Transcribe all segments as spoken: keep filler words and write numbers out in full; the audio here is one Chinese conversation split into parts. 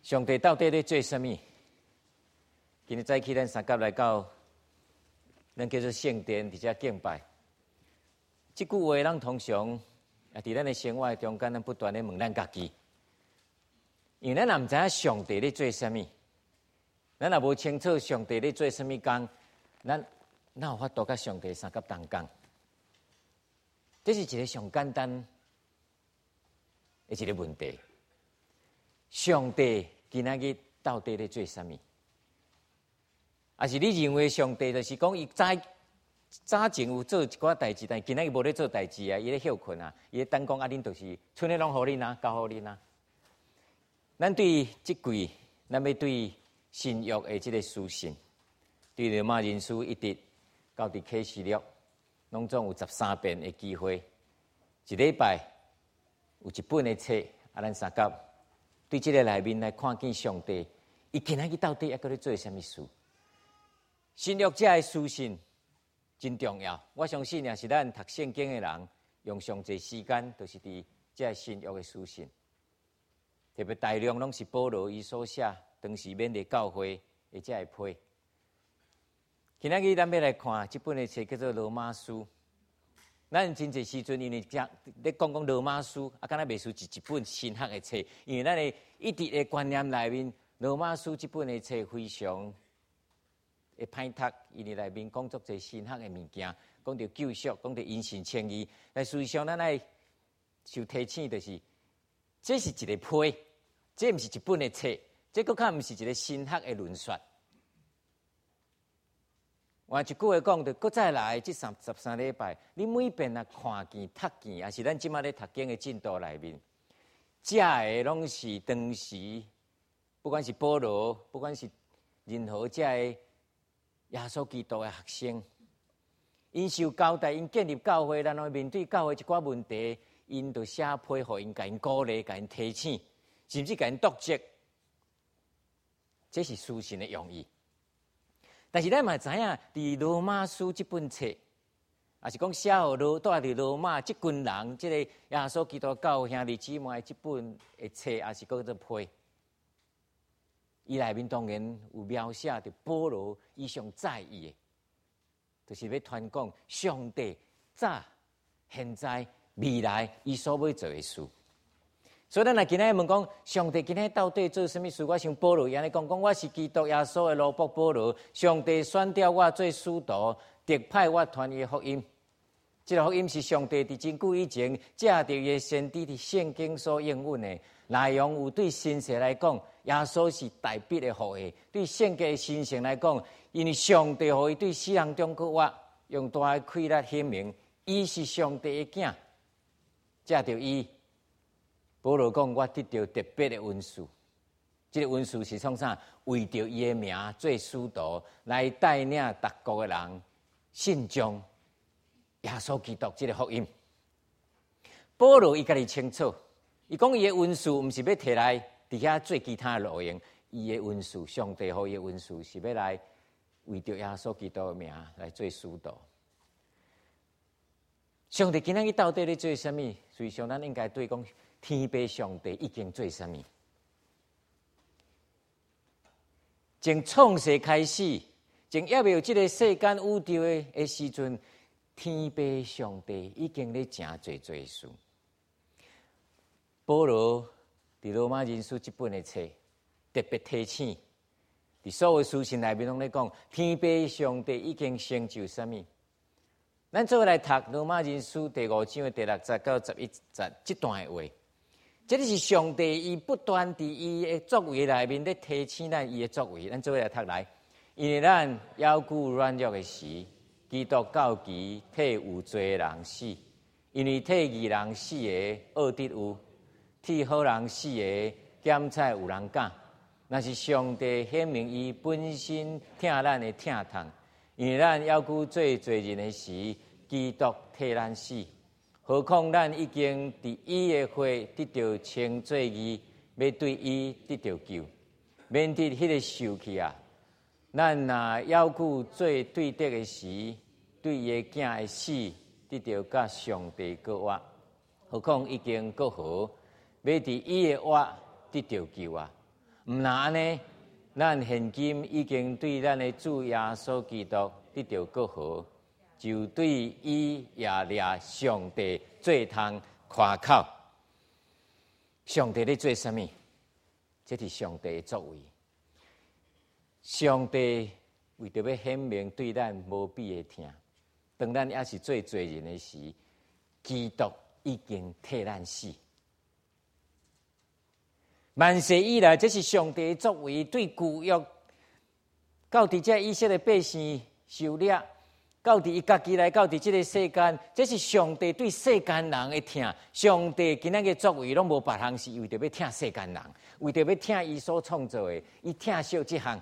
上帝到底在做什么？今日早起，咱三甲来到，咱叫做圣殿，伫遮敬拜。即句话，咱通常也伫咱的生活中间，咱不断的问咱家己，因为咱也毋知影上帝在做什么，咱也无清楚上帝在做什么工，咱哪有法度甲上帝三甲同工？这是一个上简单的一个问题。上帝今仔日到底在做什么？还是你认为上帝就是讲，伊早早前有做一寡代志，但今仔日无咧做代志啊？伊咧休困啊？伊咧等讲啊，恁就是剩诶拢互恁啊，交互恁啊？咱对即句，咱要对新约的即个书信，对罗马人书一直到伫启示录，拢总有十三遍的机会。一礼拜有一本的册，啊，咱三甲对即个内面来看见上帝，伊今仔日到底还搁咧做啥物事？新约者的书信真重要，我相信也是咱读圣经的人用上侪时间，都是伫这新约的书信。特别大量拢是保罗伊所写，当时勉励教会的这个批。今仔日咱要来看这本的册叫做《罗马书》。咱真侪时阵，因为讲咧讲讲罗马书，啊，敢若袂输是一本新学的册，因为咱的一直的观念内面，罗马书这本的册非常会歹读，因为内面讲足侪新学的物件，讲到救赎，讲到因信称义。但事实上，咱爱受提醒，就是这是一个批，这毋是一本的册，这搁较毋是一个新学的论说。换一句话讲，就搁再来这三十三礼拜，你每遍啊看见、读见，也是咱即马咧读经的进度内面，这个拢是当时，不管是保罗，不管是任何这个耶稣基督的学生，因受交代，因建立教会，然后面对教会一寡问题，因就写批互因，甲因鼓励，甲因提醒，甚至甲因督责，这是书信的用意。但是咱嘛知影，伫罗马书这本册，也是讲写互罗住伫罗马这群人，这个耶稣基督教兄弟姊妹这本的册，也是叫做批。伊内面当然有描写着保罗伊上在意的，就是要传讲上帝早、现在、未来伊所要做的事。所以咱若今日问讲，上帝今日到底做什么事？我想保罗安尼讲，讲我是基督耶稣的奴仆保罗，上帝选调我做使徒，特派我传伊的福音。这个福音是上帝伫真久以前借着伊的先知伫圣经所应允的内容。有对新世来讲，耶稣是代笔的福气；对圣经的新圣来讲，因为上帝互伊对死人中国活，用大的气力显明，伊是上帝的囝。借着伊。保罗讲：“我得到特别的恩赐，这个恩赐是创啥？为着伊的名做使徒，来带领各国的人信将耶稣基督这个福音。”保罗伊家己清楚，伊讲伊的恩赐毋是要摕来伫遐做其他路用，伊的恩赐，上帝予伊的恩赐是要来为着耶稣基督的名来做使徒。上帝今仔日到底咧做什么？所以上咱应该对讲。天父上帝已经做什么？从创世开始，从还没有这个世间宇宙的时阵，天父上帝已经咧真做做事。保罗伫罗马人书这本的册特别提醒，伫所有书信内面拢咧讲，天父上帝已经成就什么？咱做来读罗马人书第五章的第六节到十一节这段的话。这是上帝伊不断伫伊的作为内面咧提醒咱伊的作为，咱做来读来，因为咱腰骨软弱的时，基督到期替有罪人死，因为替义人死的恶得有，替好人死的检采有人讲，那是上帝显明伊本身疼咱的疼痛，因为咱腰骨做罪人的时，基督替咱死。何况咱已经伫伊的话得到称作义，要对伊得到救，免得迄个受气啊！咱若要顾做对得的时，对伊的囝的死得到甲上帝过活，何况已经过好，要伫伊的活得到救啊！ 毋那安尼，咱现今已经对咱的主耶稣基督得到过好，就对伊耶列上帝做通夸口。上帝咧做啥物？这是上帝的作为。上帝为着要显明对咱无比的疼，当咱也是做罪人的时，基督已经替咱死。万世以来，这是上帝的作为，对旧约到伫这以色列百姓受掠，到伫伊家己来，到伫这个世间，这是上帝对世间人的疼。上帝今仔日作为拢无别项，是为着要疼世间人，为着要疼伊所创造的，伊疼惜这项。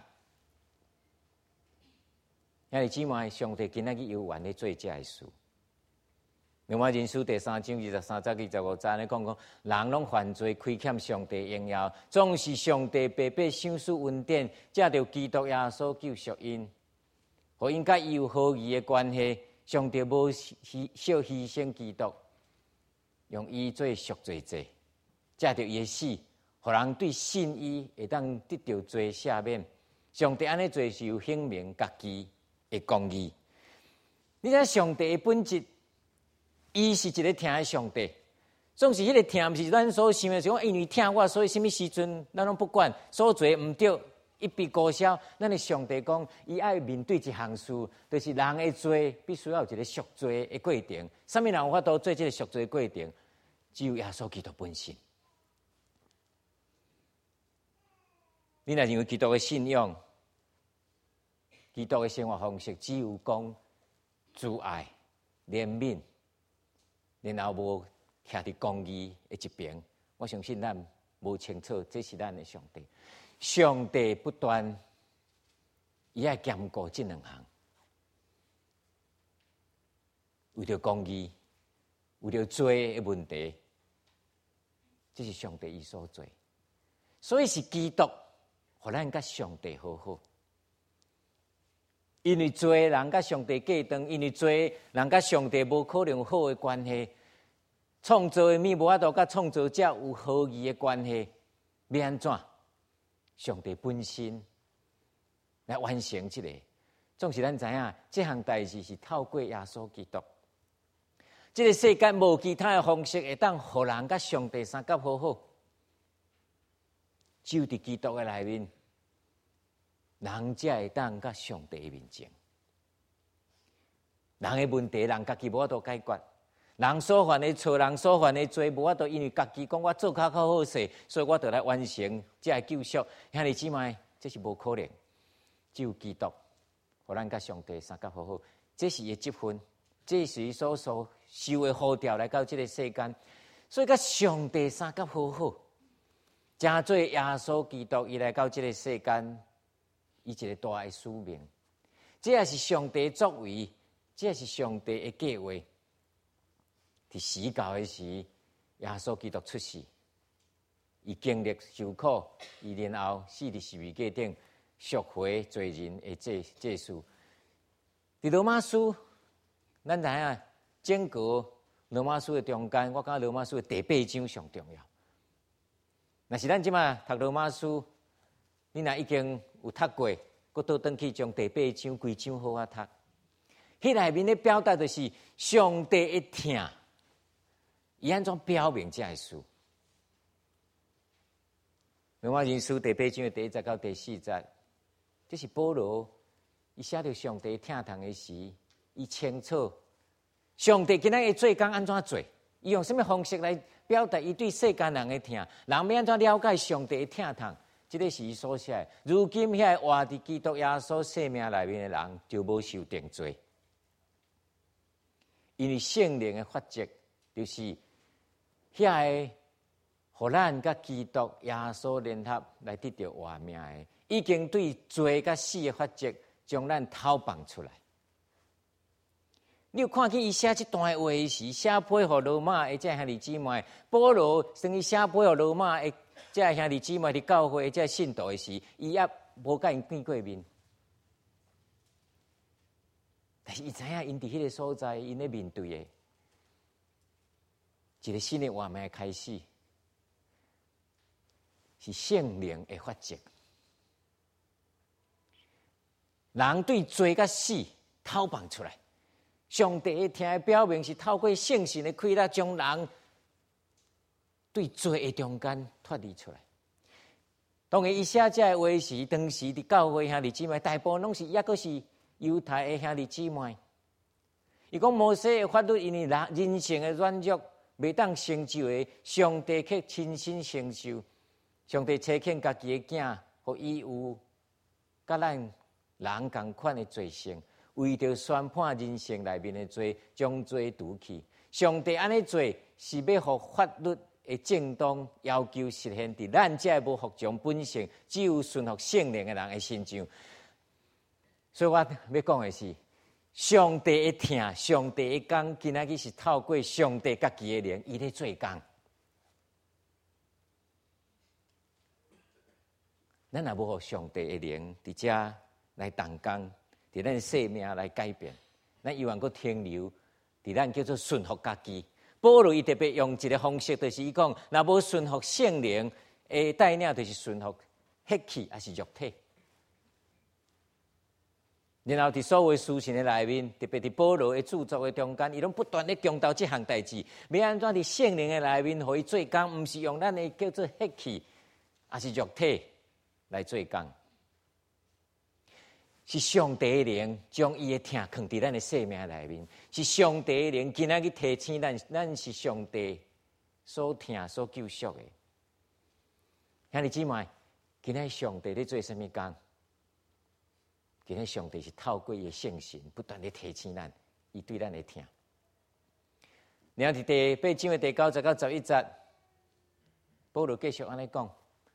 兄弟姊妹，上帝今仔日有缘咧做这个事。罗马人书第三章二十三节、二十五节咧讲讲，人拢犯罪，亏欠上帝荣耀，总是上帝白白赏赐恩典，借着基督耶稣救赎因，互因甲伊有好义的关系。上帝无牺小牺牲基督，用伊做赎罪祭，借着伊的死，互人对信伊会当得到罪赦免。上帝安尼做是有显明家己的公义。你知上帝的本质？伊是一个疼的上帝，总是迄个疼，毋是咱所想的，是讲因为疼我，所以什么时阵咱拢不管，所做毋对，一笔勾销。咱的上帝讲，伊爱面对一项事，就是人的罪必须要有一个赎罪的过程。什么人有法度做这个赎罪的过程？只有耶稣基督本身。你若认为基督的信仰、基督的生活方式，只有讲慈爱、怜悯。然后无徛伫公义的一边，我相信咱无清楚，这是咱的上帝。上帝不断，伊爱兼顾这两项，为着公义，为着罪的问题，这是上帝伊所做。所以是基督，互咱甲上帝和好。因为罪人甲上帝隔断，因为罪人甲上帝无可能有好的关系。创造的物无法度甲创造者有好义的关系，要安怎？上帝本身来完成这个。总是咱知影，这项代志是透过耶稣基督。这个世界无其他的方式会当互人甲上帝相交好好，只有伫基督的内面。人才会当甲上帝的面前，人的问题，人家己无法度解决，人所犯的错，人所犯的罪，无法度因为家己讲我做较较好势，所以我就来完成这个救赎。兄弟姊妹，这是无可能，只有基督，互咱甲上帝相交好好，这是伊的积分，这是伊所受受的呼召来到这个世间，所以甲上帝相交好好，真做耶稣基督，伊来到这个世间。伊一个大的使命，这也是上帝的作为，这也是上帝的计划。伫死到的时，耶稣基督出世，伊经历受苦，伊然后死伫十字架顶，赎回罪人的这这事。伫罗马书，咱知影整个罗马书的中间，我感觉罗马书的第八章上重要。若是咱即马读罗马书，你若已经有读过，佫倒转去将第八章规章好啊读。迄内面咧表达就是上帝的疼，伊安怎表明这个事？罗马人书第八章的第一节到第四节，这是保罗伊写到上帝疼痛的时，伊清楚上帝今仔日做工安怎做，伊用什么方式来表达伊对世间人的疼，人要安怎了解上帝的疼痛？这个是伊所写的。如今遐活伫基督耶稣生命内面的人，就无受定罪，因为圣灵的法则就是遐个，互咱甲基督耶稣联合来得到活命的，已经对罪甲死的法则将咱偷放出来。你有看见伊写这段话时，写配合罗马的这兄弟姊妹，保罗甚至写配合罗马的。这兄弟姊妹伫教会，这信徒的时，伊也无甲因见过面，但是伊知影因伫迄个所在，因咧面对的一个新的活命开始， 是圣灵的法则。人对罪甲死透放出来，上帝的听的表明是透过圣神的开启，将人对罪的中间脱离出来。当然，伊写这的话时，当时伫教会兄弟姊妹，大部分拢是抑阁是犹太的兄弟姊妹。伊讲摩西的法律，因为人人性的软弱，未当成就的，上帝却亲身承受。上帝差遣家己的囝，互伊有甲咱人共款的罪性，为着宣判人性内面的罪，将罪除去。上帝安尼做，是要互法律的正当要求实现伫咱这无服从本性，只有顺服圣灵的人的身上。所以我要讲的是，上帝的听，上帝的讲，今仔日是透过上帝家己的灵，伊咧做工。咱也无互上帝的灵伫遮来动工，伫咱生命来改变，咱永远阁停留伫咱叫做顺服家己。保罗伊特别用一个方式，就是伊讲，若无顺服圣灵的带领，就是顺服血气，还是肉体。然后伫所有书信的内面，特别伫保罗的著作的中间，伊拢不断咧强调这项代志，要安怎伫圣灵的内面，互伊做工，毋是用咱的叫做血气，还是肉体来做工。是上帝的灵将伊的听放伫咱的生命内面，是上帝的灵今仔日提醒咱，咱是上帝所听所救赎的。兄弟姊妹，今仔上帝咧做什么工？今仔上帝是透过伊的圣神，不断咧提醒咱，伊对咱的听。然后伫第八章的第九节到十一节，保罗继续安尼讲：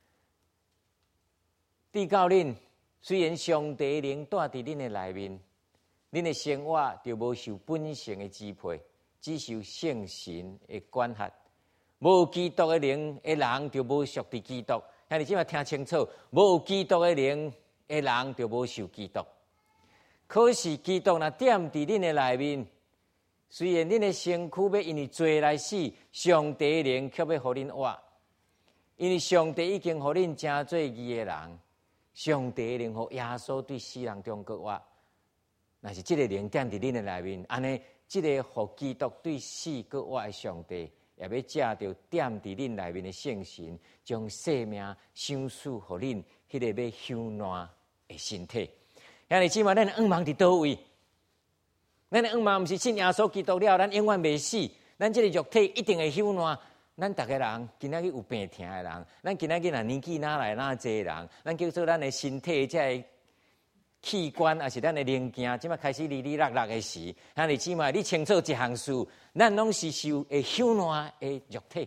递到恁。虽然上帝的灵住伫恁的内面，恁的生活就无受本性的支配，只受圣神的管辖。无基督的灵的人就无属伫基督。兄弟姊妹听清楚，无基督的灵的人就无受基督。可是基督若点伫恁的内面，虽然恁的身躯要因为罪来死，上帝的灵却要互恁活，因为上帝已经互恁正做义的人。上帝的灵和耶稣对死人中国活，若是这个灵点伫恁的内面，安尼这个和基督对死国活的上帝，也要借着点伫恁内面的圣神，将生命赏赐互恁迄个要休烂的身体。兄弟姊妹，咱的愿望伫倒位？咱的愿望毋是信耶稣基督了，咱永远袂死，咱这个肉体一定会休烂。咱逐个人今仔日有病痛的人，咱今仔日若年纪哪来哪济人，咱叫做咱的身体这个器官，还是咱的零件，即摆开始哩哩落落的时，兄弟姊妹，你清楚一项事，咱拢是受会朽烂的肉体。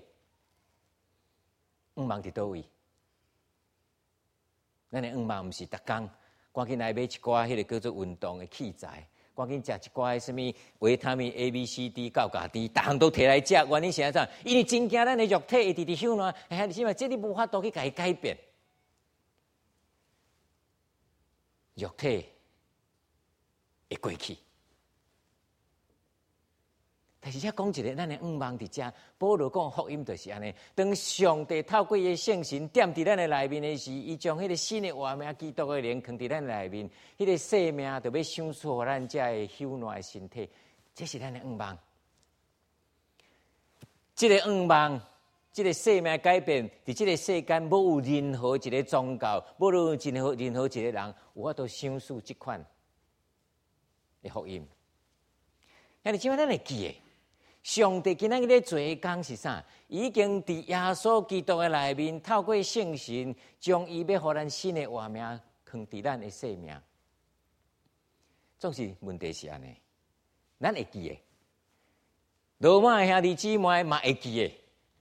愿望伫倒位？咱的愿望毋是逐工赶紧来买一寡迄个叫做运动的器材。赶紧食一寡什么维他命 A、B、C、D、高价 D， 逐项都摕来食。原因是安怎？因为真惊咱的肉体会直直朽烂。哎，你想嘛，这你无法度去甲伊改变。肉体会过去，但是遐讲一个，咱的愿望伫遮。保罗讲福音就是安尼，当上帝透过伊的圣神点伫咱的内面的时，伊将迄个新的活命基督的灵放伫咱内面，迄个生命就要赏赐互咱遮的朽烂的身体。这是咱的愿望。这个愿望，这个生命改变，伫这个世间，无有任何一个宗教，无有任何任何一个人，有法度赏赐这款的福音。兄弟姊妹，咱会记的。上帝今仔日咧做的工是啥？已经伫耶稣基督的内面，透过圣神，将伊要互咱新的活命放伫咱的生命。总是问题是安尼，咱会记的。罗马的兄弟姊妹嘛会记的。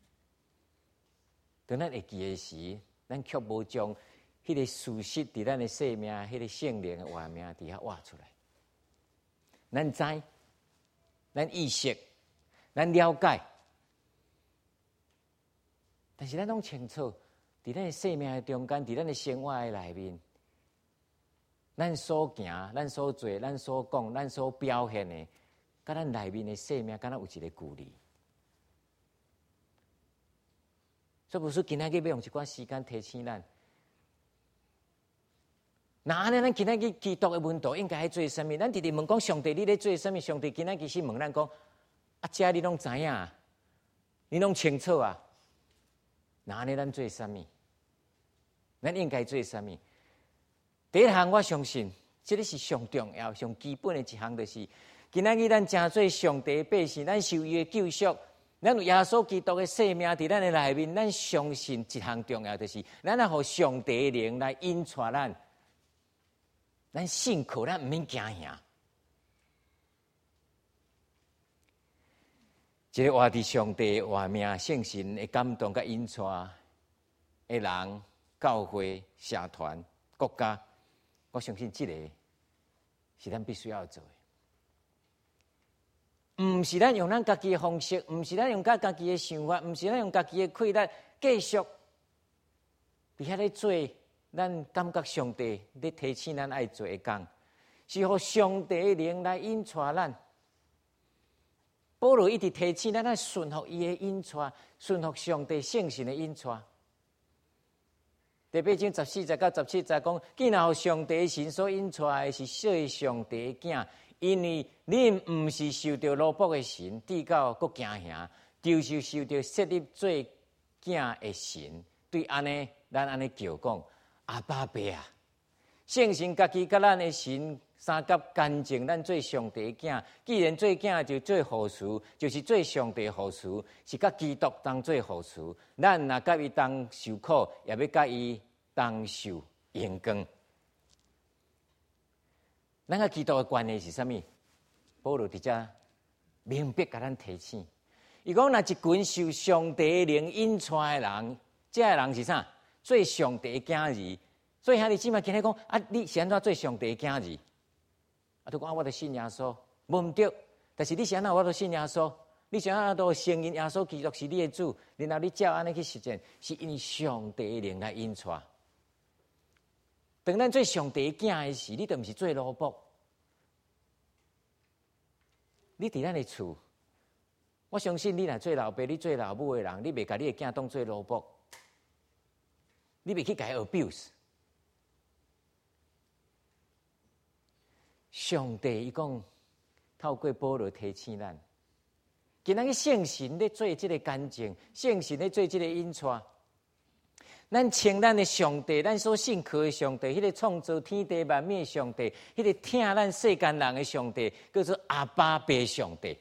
当咱会记的时，咱却无将迄个事实伫咱的生命、迄个圣灵的活命伫遐挖出来。咱知，咱意识。咱了解，但是咱拢清楚，伫咱的生命的中间，伫咱的生活的内面，咱所行、咱所做、咱所讲、咱所表现的，甲咱内面的生命，敢若有一个距离。 所以，不是今仔日要用一寡时间提醒咱。那安尼，咱今仔日基督的门徒应该做什么？咱直直问讲，上帝你咧做什么？上帝今仔日是问咱讲，啊，这你拢知影，你拢清楚啊？那安尼，咱做什么？咱应该做什么？第一项，我相信，这个是上重要、上基本的一项，就是今仔日咱真做上帝的百姓，咱受伊的救赎，咱有耶稣基督的生命伫咱的内面，咱相信一项重要，就是咱要互上帝的灵来引带咱。咱信靠，咱毋免惊吓。一个活伫上帝活命、圣神的感动甲引带的人、教会、社团、国家，我相信这个是咱必须要做的。毋是咱用咱家己的方式，毋是咱用咱家己的想法，毋是咱用家己的气力继续伫遐咧做。咱感觉上帝咧提醒咱爱做的工，是互上帝的灵来引带咱。保罗一直提醒咱，咱顺服伊的引带，顺服上帝圣神的引带。第八章十四节到十七节讲，既然互上帝的神所引带的是做上帝的囝，因为恁毋是受到罗卜的神，至到搁惊吓，就是受到设立做囝的神。对安尼，咱安尼叫讲。阿爸爸啊，圣神家己甲咱的神三甲干净，咱做上帝的囝。既然做囝就做好事，就是做上帝的好事，是甲基督当做好事。咱若甲伊当受苦，也要甲伊当受荣光。咱甲基督的关系是啥物？保罗伫遮明白甲咱提醒，伊讲若一群受上帝的灵引带的人，这个人是啥？做上帝的囝儿，所以兄弟姊妹今日讲啊，你是安怎做上帝的囝儿？啊，都讲啊，我著信耶稣，无毋对。但是你是安怎我都信耶稣？你是安怎都承认耶稣基督是你的主？然后你照安尼去实践，是因为上帝的灵来引带。当咱做上帝的囝的时，你就毋是做萝卜。你伫咱的厝，我相信你若做老爸，你做老母的人，你袂甲你的囝当做萝卜。你袂去甲伊 abuse。上帝伊讲，透过保罗提醒咱，今仔日圣神咧做即个干净，圣神咧做即个引带。咱称咱的上帝，咱所信靠的上帝，迄、那个创造天地万物的上帝，迄、那个听咱世间人的上帝，叫做阿爸爸上帝。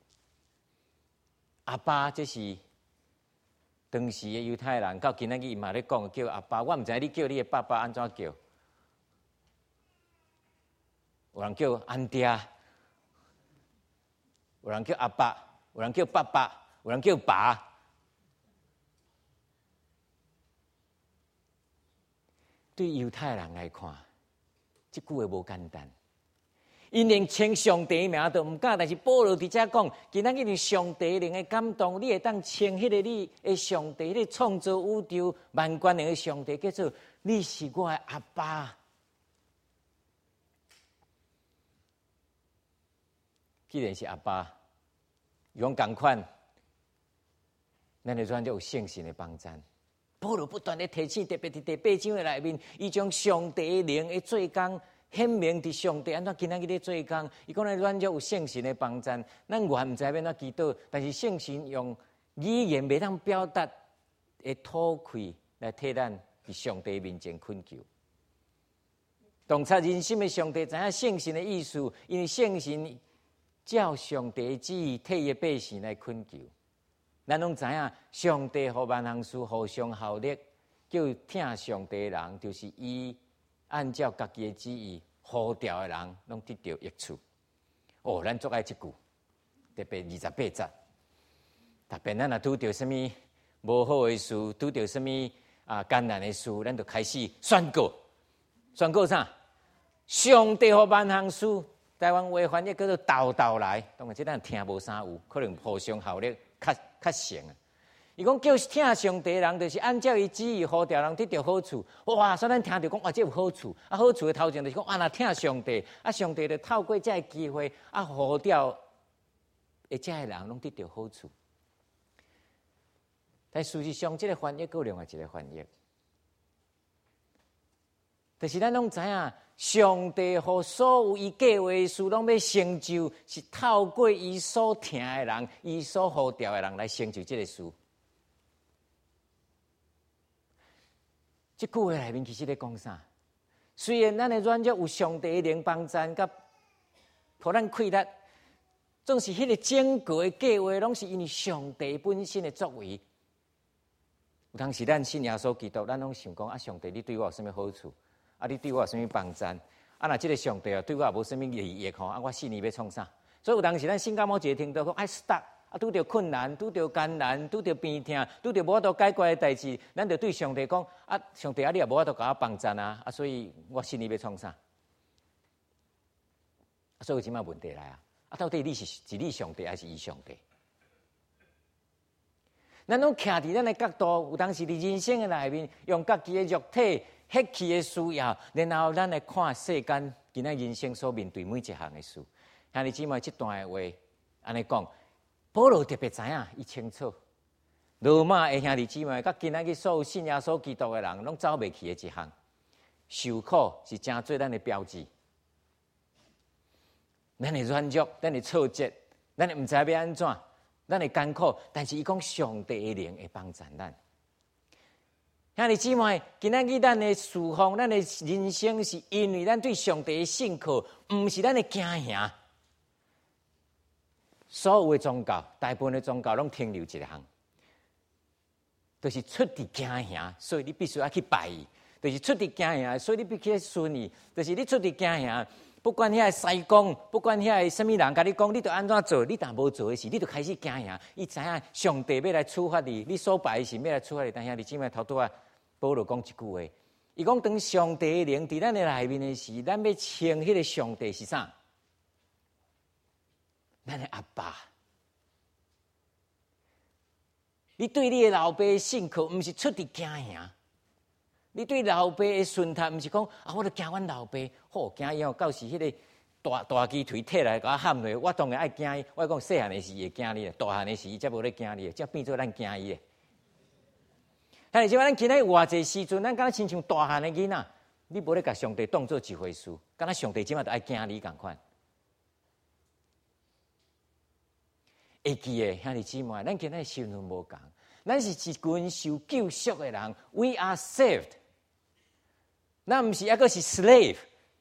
阿爸，这是。当时的犹太人到今仔日伊嘛咧讲叫阿爸，我毋知你叫你的爸爸安怎叫，有人叫安爹，有人叫阿爸，有人叫爸爸，有人叫爸。对犹太人来看，这句话无简单。因连称上帝名都唔敢，但是保罗伫遮讲，今仔日你上帝灵的感动，你会当称迄个你的上帝，迄个创造宇宙万关的上帝，叫做你是我的阿爸。既然是阿爸，用共款，咱就转就有圣神的帮衬。保罗不断地提醒，特别伫第八章的内面，伊将上帝的灵的做工。显明伫上帝安怎今仔日咧做工，伊讲咧，咱就有圣神的帮衬，咱原毋知要怎祈祷，但是圣神用语言袂当表达的吐气来替咱伫上帝面前恳求。洞察人心的上帝知影圣神的意思，因为圣神照上帝的旨意替伊百姓来恳求。咱拢知影，上帝互万行事互相效力，叫听上帝的人，就是伊。按照家己的旨意，呼召的人拢得到益处。哦，咱做爱一句，特别二十八节，特别咱若拄到什么无好的事，拄到什么啊艰难的事，咱就开始宣告。宣告啥？上帝和万行事，台湾话翻译叫做道道来。当然，这咱听无啥有，可能互相效力较较成啊。伊讲叫听上帝的人，就是按照伊旨意呼召人得到好处。哇！所以咱听到讲哇，这有好处。啊，好处的头前就是讲啊，若听上帝，啊，上帝就透过这个机会，啊，呼召的这个人拢得到好处。 但事实上，这个翻译有另外一个翻译，就是咱拢知影，上帝和所有伊计划的事，拢要成就，是透过伊所听的人，伊所呼召的人来成就这个事。这句话内面其实咧讲啥？虽然咱的软弱有上帝的灵帮赞，甲互咱开力，总是迄个整个的计划，拢是因为上帝本身的作为。有当时咱信耶稣基督，咱拢想讲啊，上帝你对我有啥物好处？啊，你对我有啥物帮赞？啊，若即个上帝啊对我也无啥物利益吼，啊，我信你要创啥？所以有当时咱信感冒一个听到讲爱 stop， 啊，拄着困难，拄着艰难，拄着病痛，拄着无法度解决的代志，咱就对上帝讲啊，上帝啊，你也无法度甲我帮赞啊，啊，所以我信你要创啥？啊，所以有即摆问题来啊，啊，到底你是是你上帝还是伊上帝？咱拢徛伫咱的角度，有当时伫人生的内面，用家己的肉体、血气的需要，然后咱来看世间今仔人生所面对每一项的事。兄弟姊妹，这段的话安尼讲，保罗特别知影，伊清楚。罗马的兄弟姊妹，甲今仔日所有信耶稣基督的人，拢走袂去的一项，受苦是真做咱的标志。咱的软弱，咱的挫折，咱的毋知要安怎。咱会艰苦，但是伊讲上帝的灵会帮助咱。兄弟姊妹，今仔日咱的侍奉，咱的人生，是因为咱对上帝的信靠，毋是咱的惊吓。所有的宗教，大部分的宗教拢停留一项，就是出伫惊吓，所以你必须要去拜伊；就是出伫惊吓，所以你必须要顺伊；就是你出伫惊吓。不管遐个西公，不管遐个什么人甲你讲，你着安怎做？你若无做的事，你就开始惊吓。伊知影上帝要来处罚你，你所拜的是要来处罚你。但兄弟姊妹，头拄啊，保罗讲一句话，伊讲当上帝的灵伫咱的内面的时，咱要称迄个上帝是啥？咱的阿爸。你对你的老爸的信靠，毋是出伫惊吓。你对老爸的顺探，毋是讲啊，我著惊阮老爸，好惊伊哦，到时迄个大大鸡腿摕来甲我喊落，我当然爱惊伊。我讲细汉的时会惊你，大汉的时伊才无咧惊你，才变做咱惊伊的。但是即摆咱今仔偌济时阵，咱敢若亲像大汉的囡仔，你无咧甲上帝当做一回事，敢若上帝即摆著爱惊你共款。会记的兄弟姊妹，咱今仔身份无共，咱是一群受救赎的人 ，We are saved。咱毋是抑个是 slave，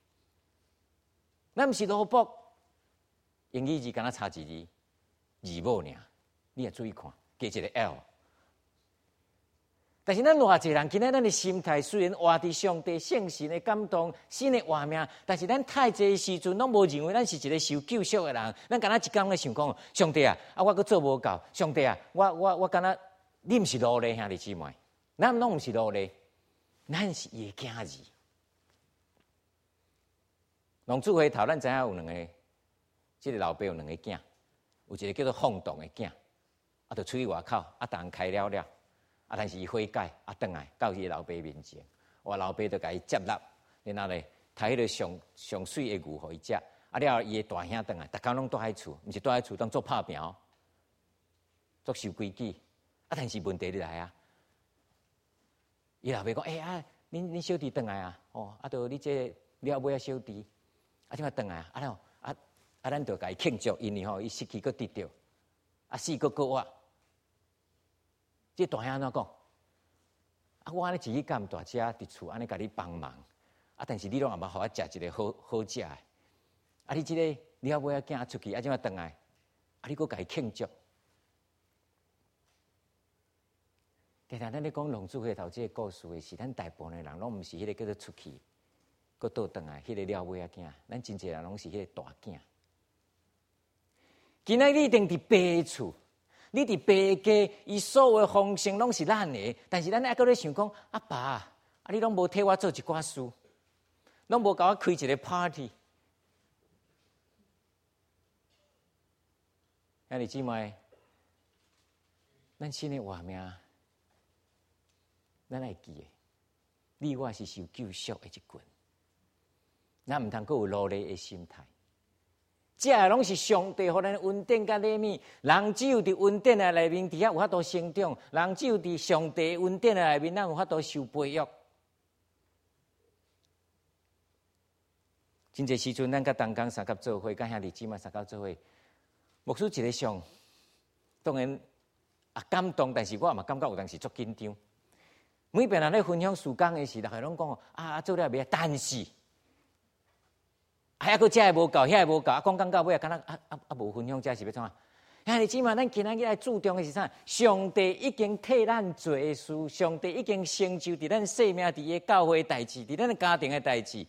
咱毋是奴仆。英语字敢若差一字，字母尔，你也注意看，加一个 L。但是咱偌济人，今仔咱的心态虽然活伫上帝圣神的感动、新的活命，但是咱太济时阵拢无认为咱是一个受救赎的人。咱敢若一工咧想讲，上帝啊，啊我阁做无够，上帝啊，我我我敢若你毋是奴隶兄弟姊妹，咱拢毋是奴隶。咱是伊的囝儿。龙珠回头，咱知影有两个，即、这个老爸有两个囝，有一个叫做放荡的囝，啊，就出去外口，啊，逐人开了了，啊，但是伊悔改，啊，转来到伊老爸面前，我老爸就甲伊接纳，然后咧，摕迄个上上水的牛互伊食，啊，了后伊的大兄转来，逐工拢住喺厝，毋是住喺厝当做拍拼，做守规矩，啊，但是问题来啊。伊老爸讲：“哎、欸、啊，恁恁小弟转来啊，哦，啊，着你这了尾啊小弟，啊，即摆转来啊，啊，啊啊，咱着甲伊庆祝，因为吼伊失去佫得着，啊，死佫佫活。这大兄安怎讲？啊，我安尼自己干大只伫厝安尼甲你帮忙，啊，但是你拢也无互我食一个好好食的，啊，你即个了尾啊囝出去，啊，即摆转来，啊，你佫甲伊庆祝。”但是咱咧讲龙珠回头这个故事的是，咱大部分的人拢毋是迄个叫做出去，佫倒转来，迄个了尾仔囝，咱真济人拢是迄个大囝。今仔你一定伫爸厝，你伫爸家，伊所有的丰盛拢是咱的，但是咱还搁咧想讲，阿爸，啊你拢无替我做一寡事，拢无甲我开一个 party。兄弟姊妹，咱新的活命。咱爱记诶，你我是受救赎的一群，咱毋通阁有奴隶的心态。 这个拢是上帝互咱恩典甲怜悯。人只有伫恩典的内面，伫遐有法度成长；人只有伫上帝恩典的内面，咱有法度受培育。真侪时阵，咱甲同工三甲做伙，甲兄弟姊妹三甲做伙，牧师一个上，当然也感动，但是我嘛感觉有当时足紧张。每遍人咧分享事工的时，大家拢讲啊，做了袂，但是。还佫遮也无够，遐也无够，啊，讲讲到尾啊，敢若啊啊啊无分享，这是要怎啊？兄弟姊妹，咱今仔日来注重的是啥？上帝已经替咱做的事，上帝已经成就伫咱生命、伫伊教会的代志、伫咱的家庭的代志。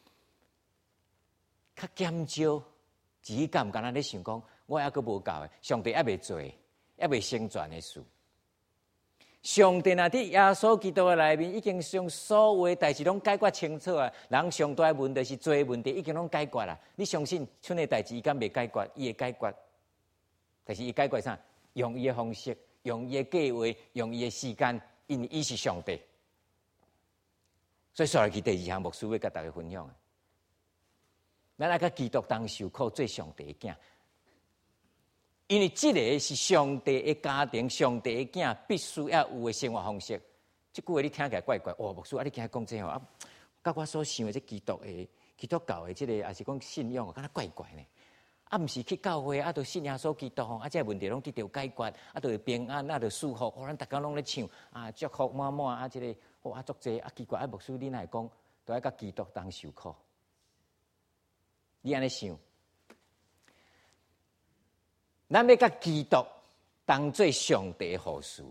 较减少，自己敢毋敢若咧想讲，我还佫无够的，上帝还未做，还未成全的事。上帝若伫耶稣基督的内面，已经将所有的代志拢解决清楚啊！人上大的问题是做的问题，已经拢解决啦。你相信，剩的代志伊敢未解决？伊会解决，但是伊解决啥？用伊的方式，用伊的计划，用伊的时间，因为伊是上帝。所以，说来去第二项牧师要甲大家分享啊！咱来甲基督当受苦，做上帝的囝。因为这个是上帝的家庭，上帝的囝必须要有的生活方式。这句话你听起来怪怪，哇！牧师啊，你今日讲这吼啊，甲我所想的这基督的、基督教的这个，也是讲信仰，敢若怪怪呢。啊，毋是去教会啊，就信耶稣基督吼，啊，这问题拢得到解决，啊，就平安，啊，就舒服。哦，咱大家拢咧唱啊，祝福满满啊，这个哦啊，足济啊，奇怪啊，牧师你来讲，都要甲基督当受苦。你安尼想？咱要甲基督当做上帝的护士，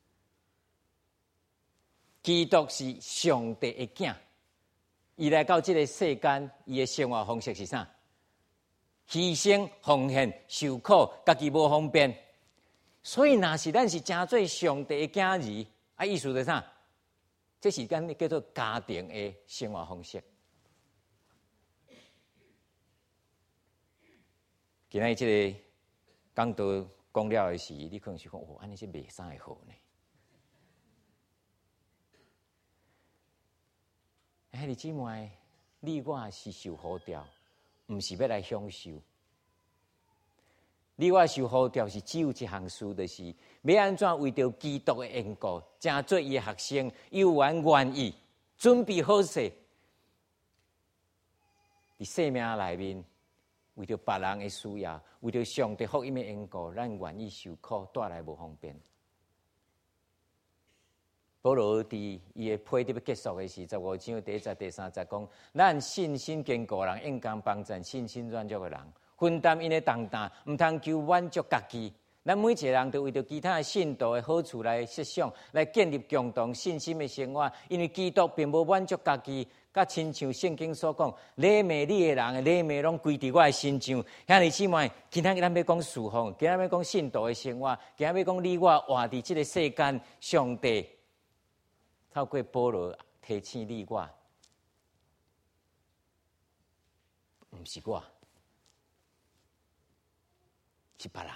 基督是上帝的囝，伊来到这个世间，伊的生活方式是啥？牺牲、奉献、受苦，家己无方便。所以，若是咱是真做上帝的囝儿，啊，意思是啥？这是咱叫做家庭的生活方式。今仔这个。讲到讲了的时，你可能是讲哦，安尼是袂使好呢。兄弟姊妹，你我是受呼召，毋是要来享受。你我受呼召是只有一项事，就是要安怎为着基督的缘故，正做伊的学生，有完愿意，准备好势，伫生命内面。为着别人的需要，为着上帝福音的缘故，咱愿意受苦，带来无方便。保罗伫伊的批要结束的时，十五章第一节、第三节讲：咱信心坚固人，应当帮助信心软弱的人，分担因的重担，毋通求满足家己。咱每一个人都为着其他的信徒的好处来设想，来建立共同信心的生活。因为基督并无满足家己。甲亲像圣经所讲，礼美你的人，礼美拢归伫我的身上。兄弟姊妹，今仔日咱要讲侍奉，今仔日要讲信徒的生活，今仔日要讲你我活伫这个世间，上帝透过保罗提醒你我，毋是我，是别人。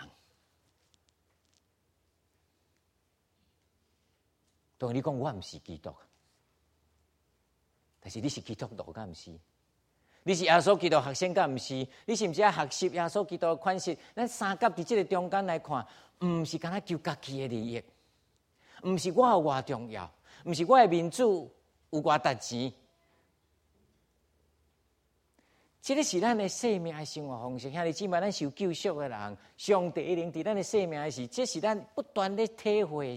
当然你讲我毋是基督。但是你是基督徒，敢毋是？你是耶稣基督学生，敢毋是？你是毋是要学习耶稣基督的款式？咱三甲伫这个中间来看，毋是干那求家己的利益，毋是我有偌重要，毋是我的面子有偌值钱。这个是咱的生命的生活方式。兄弟姊妹，咱受救赎的人，上帝一定伫咱的生命的时，这是咱不断的体会。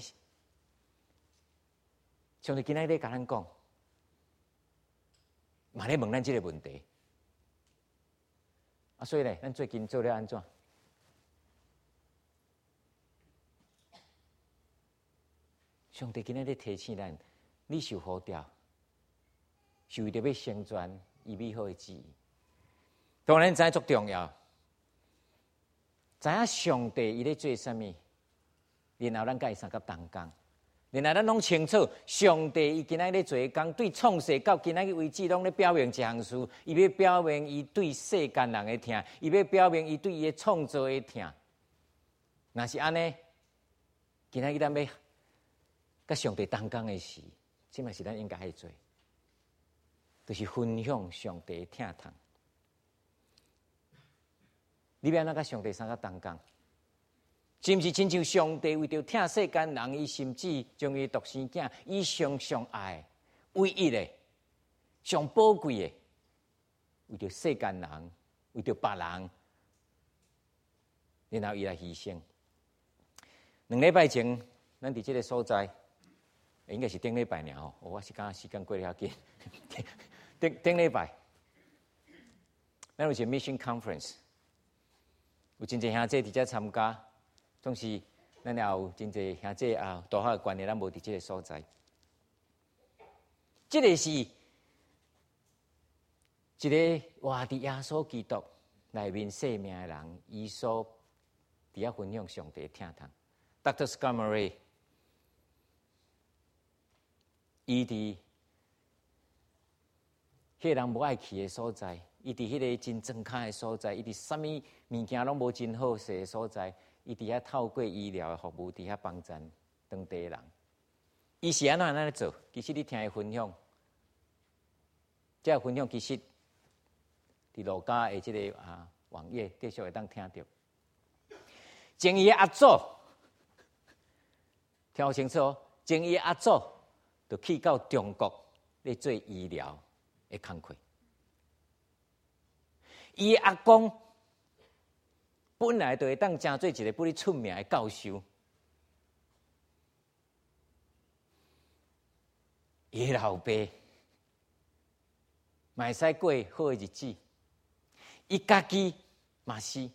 上帝今仔日甲咱讲。嘛咧问咱这个问题，啊，所以咧，咱最近做了安怎？上帝今日咧提醒咱，你受呼召，是为着要成全伊美好的旨意。当然，知影足重要，知影上帝伊咧做啥物，然后咱甲伊三甲同工。然后咱拢清楚，上帝伊今仔日做工，对创世到今仔日为止，拢咧表明一项事，伊要表明伊对世间人的疼，伊要表明伊对伊的创造的疼。若是安尼，今仔日咱要甲上帝同工的事，这嘛是咱应该去做，就是分享上帝的疼痛。 你要哪甲上帝相甲同工？是毋是亲像上帝为着疼世间人，伊甚至将伊独生囝以上上爱、唯一的、上宝贵的，为着世间人，为着别人，然后伊来牺牲。两礼拜前，咱伫即个所在，应该是顶礼拜尔吼，我是感觉时间过得较紧。顶顶礼拜，咱有一个 mission conference， 有真侪兄弟伫遮参加。总是，咱也有真侪兄弟啊，大学的关系，咱无伫即个所在。即个是一个活伫耶稣基督内面生命的人，伊所伫遐分享上帝的疼痛。Doctor Scott Murray， 伊伫迄个人无爱去的所在，伊伫迄个真庄脚的所在，伊伫啥物物件拢无真好势的所在。伊伫遐透过医疗的服务，伫遐帮助当地人。伊是安怎安尼做？其实你听伊分享，这个分享其实伫路加的即个啊网页继续会当听到。前伊阿祖，听好清楚哦，前伊阿祖就去到中国咧做医疗的工课。伊阿公。本来就会当成做一个不哩出名的教授，伊老爸嘛会使过好的日子，伊家己嘛是。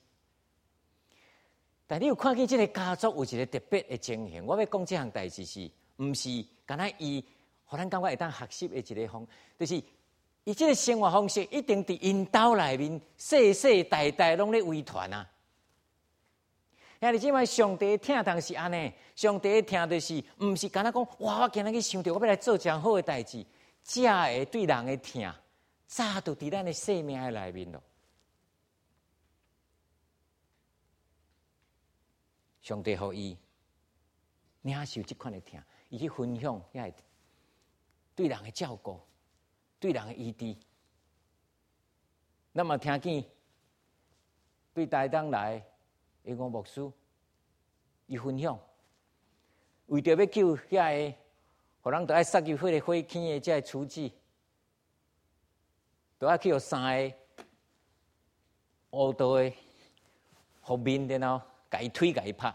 但你有看见这个家族有一个特别的情形？我要讲这项代志是，毋是干那伊，互咱感觉会当学习的一个方，就是伊这个生活方式一定伫因兜内面世世代代拢咧维传啊。兄弟姊妹，上帝的疼痛是安尼，上帝的疼就是，毋是干那讲，哇！我今日去想着，我要来做真好的代志，这个对人的疼，早就伫咱的生命的内面咯。上帝互伊领受这款的疼，伊去分享，遐对人的照顾，对人的医治。那么听见对台东来。一个牧师，伊分享，为着要救遐个，互人都爱杀入迄个火坑的这个厨子，都爱去互三个乌道的服面，然后甲伊推甲伊拍，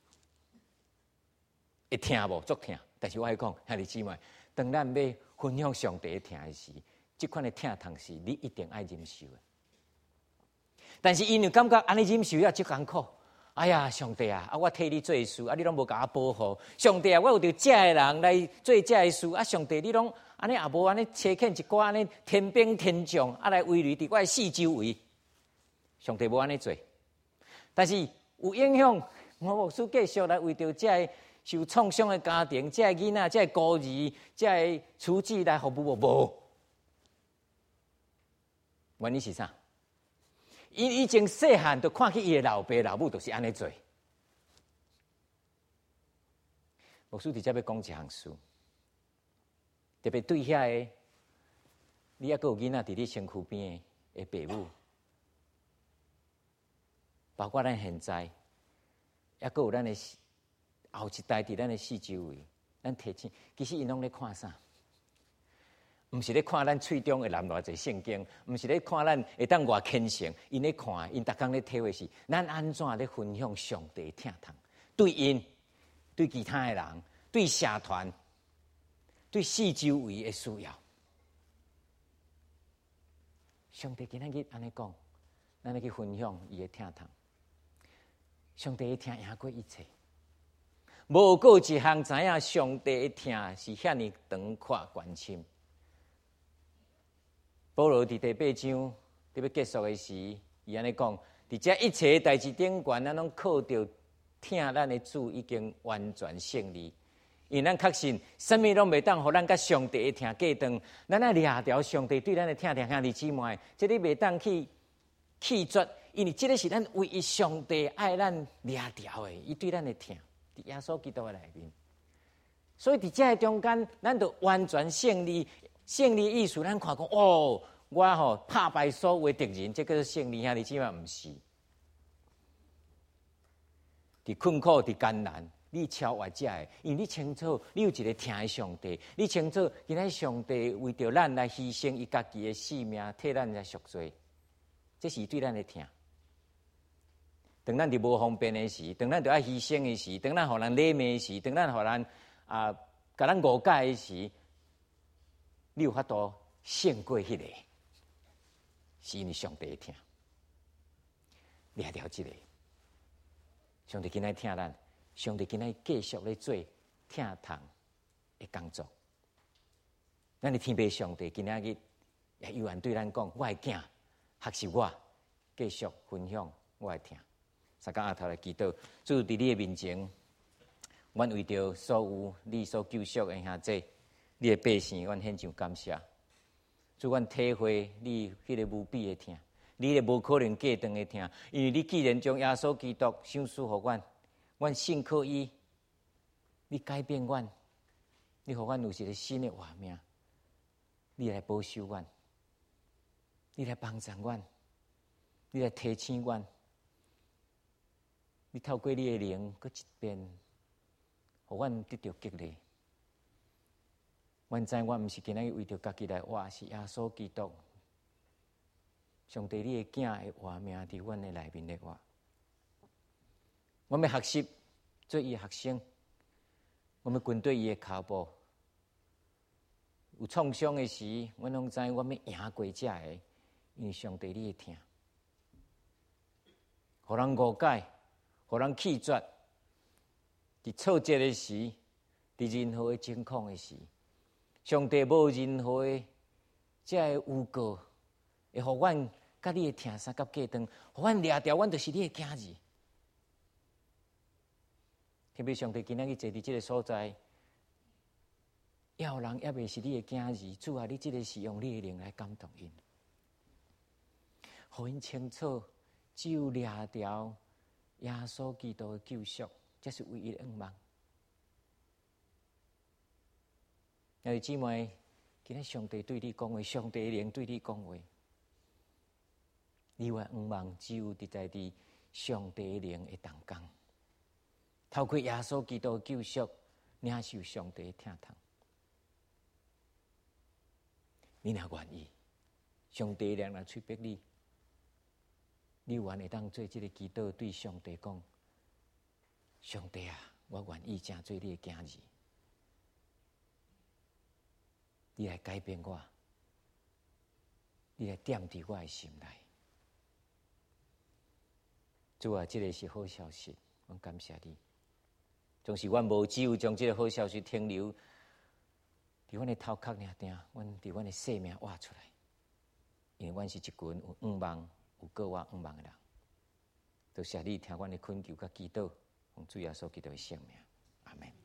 会疼无？足疼。但是我爱讲，兄弟姊妹，当咱要分享上帝的疼的时，这款的疼痛是你一定爱忍受的。但是因为感觉安尼忍受也足艰苦，哎呀，上帝啊，啊我替你做事，啊你拢无甲我保护，上帝啊，我有着这个人来做这个事，啊上帝你拢安尼也无安尼切遣一寡安尼天兵天将啊来围绕伫我的四周围，上帝无安尼做，但是有影响，我牧师继续来为着这个受创伤的家庭，这个囡仔，这个孤儿，这个厨子来服务无？无，原因是啥？因以前细汉就看起伊的老爸老母，就是安尼做。牧师直接要讲一项事，特别对遐个，你还阁有囡仔伫你身躯边的爸母，包括咱现在，还阁有咱的后一代伫咱的四周围，咱提醒，其实因拢咧看啥？毋是咧看咱喙中会含偌济圣经，毋是咧看咱会当偌虔诚，因咧看，因逐工咧体会是，咱安怎咧分享上帝疼痛，对因、对其他的人、对社团、对四周围的需要。上帝今仔日安尼讲，咱咧去分享伊的疼痛。上帝的疼赢过一切，无过一项知影上帝的疼是遐尼长阔关深。保罗伫第八章伫要结束的时，伊安尼讲：伫这一切代志顶悬，咱拢靠着疼咱的主已经完全胜利。因咱确信，什么拢袂当互咱甲上帝的疼隔断。咱爱掠条上帝对咱的疼痛，兄弟姊妹，这里袂当去弃绝，因为这个是咱唯一上帝爱咱掠条的，伊对咱的疼，伫耶稣基督的内面。所以伫这中间，咱就完全胜利。胜利意思，咱看讲哦，我吼拍败所有的敌人，这个胜利兄弟姊妹毋是。 伫困苦、伫艰难，你超越这个，因为你清楚，你有一个听的上帝，你清楚，今仔上帝为着咱来牺牲伊家己的性命，替咱来赎罪，这是对咱的听。当咱伫无方便的时，当咱着爱牺牲的时，当咱互人礼骂的时，当咱互人啊，甲咱误解的时，你有法度胜过迄个，是因为上帝听。掠条即个，上帝今仔听咱，上帝今仔继续咧做听堂的工作。咱的天父上帝今仔日也有人对咱讲：我的囝，学习我，继续分享我的听。三更下头来祈祷，主伫你的面前，阮为着所有你所救赎的兄弟，你的百姓，阮献上感谢。主，阮体会你迄个无比的听，你个无可能隔断的听，因为你既然将耶稣基督赏赐互阮，阮信靠伊，你改变阮，你互阮有一个新的活命，你来保守阮，你来帮助阮，你来提醒阮。你透过你的灵，搁一遍，互阮得到激励。阮知我毋是今日为着家己来活，是耶稣基督。上帝，你的囝的活命伫阮的内面咧活。我要学习做伊的学生，我要跟对伊的脚步。有创伤的时，阮拢知我要赢过这个，因为上帝你会听，互人误解。互人弃绝，伫挫折的时，伫任何的情况的时，上帝无任何的这个诬告，会互阮甲你的听三甲隔断，互阮掠掉，阮就是你的囝儿。特别上帝今仔日坐伫这个所在，要人也未是你的囝儿，主啊，你这个是用你的灵来感动因，互因清楚，只有掠掉。耶稣基督的救赎，这是唯一的愿望。因为姊妹，今日上帝对你讲话，上帝的灵对你讲话，你的愿望只有伫在伫上帝的灵的同工，透过耶稣基督的救赎，领受上帝的听堂。你若愿意，上帝的灵来催迫你。你愿会当做这个祈祷，对上帝讲：上帝啊，我愿意成做你的囝儿，你来改变我，你来点伫我的心内。主啊，这个是好消息，我感谢你。总是阮无只有将这个好消息停留伫阮的头壳尔定，阮伫阮的生命活出来，因为阮是一群有愿望。有过我愿望的人，多谢你听阮的恳求甲祈祷，奉主耶稣基督的圣名，阿门。